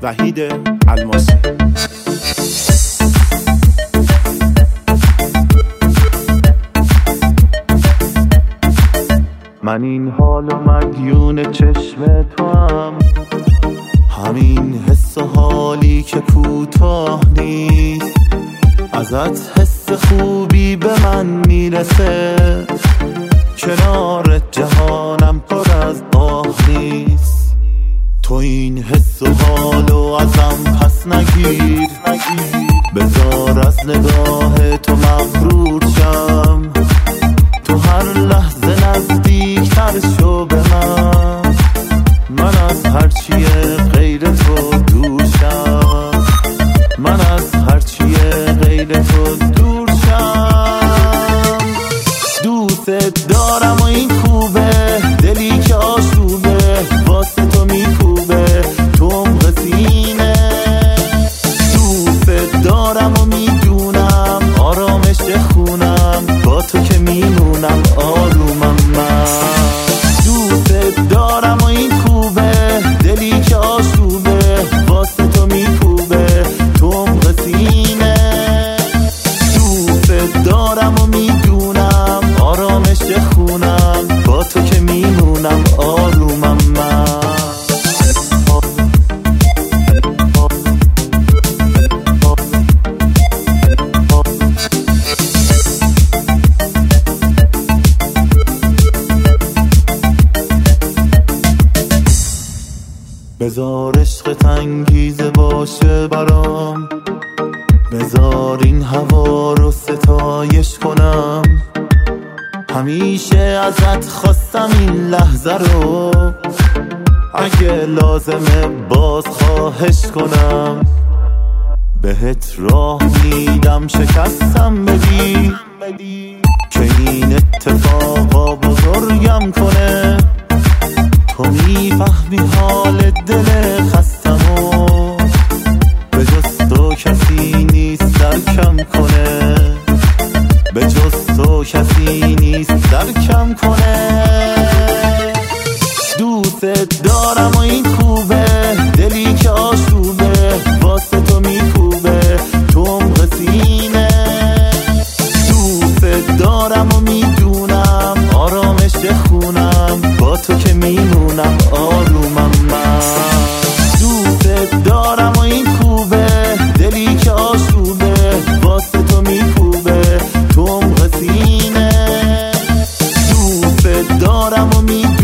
وحید الماسی. من این حال و مدیون چشم تو هم، همین حس و حالی که کوتاه نیست، ازت حس خوبی به من میرسه، کنار جهانم پر از آه نیست. تو این حس و حالو ازم پس نگیر، بذار از نگاه تو مغرور شم، تو هر لحظه نزدیکتر شو به من از هرچیه غیر تو دور شم، من از هرچیه غیر تو دور شم. دوست دارم و این خوبه، دلی که آشوبه واسه تو میکوبه تو عمق سینه. دوست دارم و میدونم آرامش خونم، با تو که میمونم آرومم من. دوست دارم و این خوبه، دلی که آشوبه واسه تو میکوبه تو عمق سینه. دوست دارم و میدونم آرامش خونم، با تو که میمونم آرومم من. بذار عشقت انگیزه باشه برام، بذار این هوا رو ستایش کنم، همیشه ازت خواستم این لحظه رو، اگه لازمه باز خواهش کنم. بهت راه میدم شکستم بدی، که این اتفاقا بزرگم کنه. تو میفهمی حال دل خستمو، به جز تو کسی نیست درکم کنه، به جز تو کسی نیست درکم کنه. دوست دارم و این خوبه، دلی که آشوبه واسه تو میکوبه تو عمق سینه. دوست دارم و میدونم آرامش خونم، با تو که میمونم آرومم من. دوست دارم و این خوبه، دلی که آشوبه واسه تو میکوبه تو عمق سینه. دوست دارم و